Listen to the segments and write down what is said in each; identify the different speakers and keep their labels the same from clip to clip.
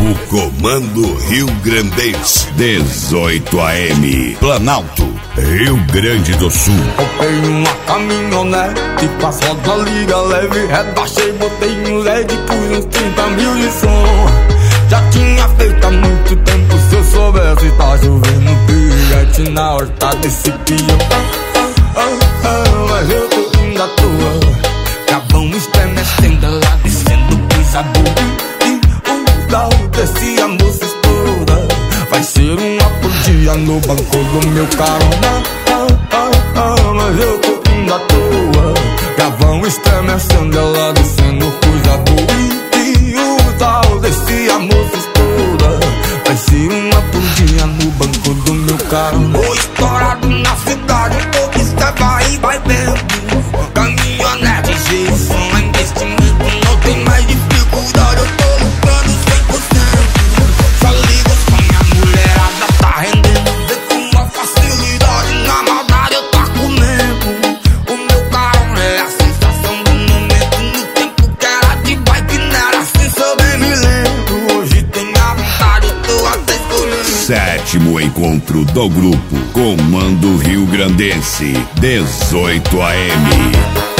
Speaker 1: O Comando Rio Grandense, 18 AM, Planalto, Rio Grande do Sul.
Speaker 2: Comprei uma caminhonete, passou da liga leve, rebaixei, botei um LED, pus uns 30 mil de som. Já tinha feito há muito tempo, se eu soubesse, tá chovendo piriguete na horta desse peão. Mas eu tô indo à toa, Gavão estremecendo lá descendo, pus a boca. Desce a moça toda, vai ser uma por dia no banco do meu carona. Mas eu tô indo à toa, Gavão estremecendo, ela descendo, coisa boa. E o tal desce a moça toda, vai ser uma por dia no banco do meu carona. Tô estourado na cidade, observa e vai vendo. Caminhonete, gestão, investimento, não tem mais dificuldade, eu tô lucrando 100%. Só ligo com minha mulherada, tá rendendo. Vê com uma facilidade, na maldade eu tá comendo. O meu carro é a sensação do momento. No tempo que era de bike, não era assim, se eu bem me lembro. Hoje tem a vontade, eu tô até escolhendo.
Speaker 1: 7º encontro do grupo Comando Rio Grandense, 18 AM.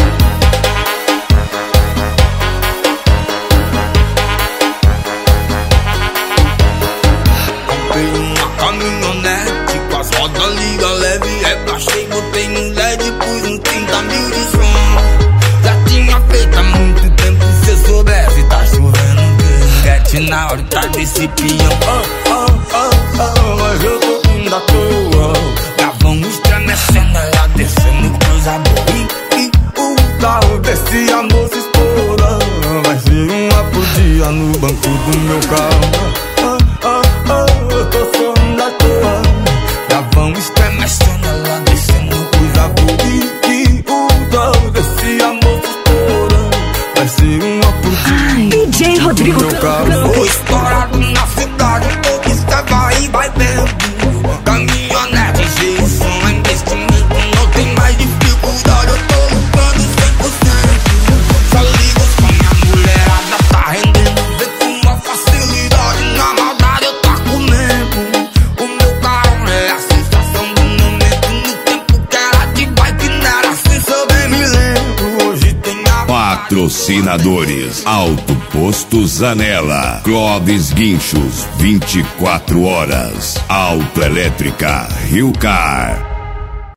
Speaker 2: Caminhonete com as rodas liga leve, rebaixei, botei um LED, pus uns 30 mil de som. Já tinha feito há muito tempo, se eu soubesse, tá chovendo piriguete na horta desse peão. Mas eu tô indo à toa, Gavão estremecendo, ela descendo, coisa boa. E o carro desce a moça toda, vai ser uma por dia no banco do meu carro. Eu tô sorrindo à toa, Gavão estremecendo, ela descendo, coisa boa. E o tal desce a moça toda, vai ser uma por dia.
Speaker 3: DJ Rodrigo
Speaker 2: meu carro. Tô estourado na cidade, observa e vai vendo. Caminhonete, gestão, investimento, não tem mais dificuldade, eu tô lucrando 100%. Só ligo com minha mulherada, tá rendendo. Vê com uma facilidade, na maldade eu tá comendo. O meu carro é a sensação do momento. No tempo que era de bike, não era assim, se eu bem me lembro. Hoje tem a
Speaker 1: Patrocinadores: Alto Posto Zanella, Clóvis Guinchos, 24 horas, Autoelétrica Rio Car.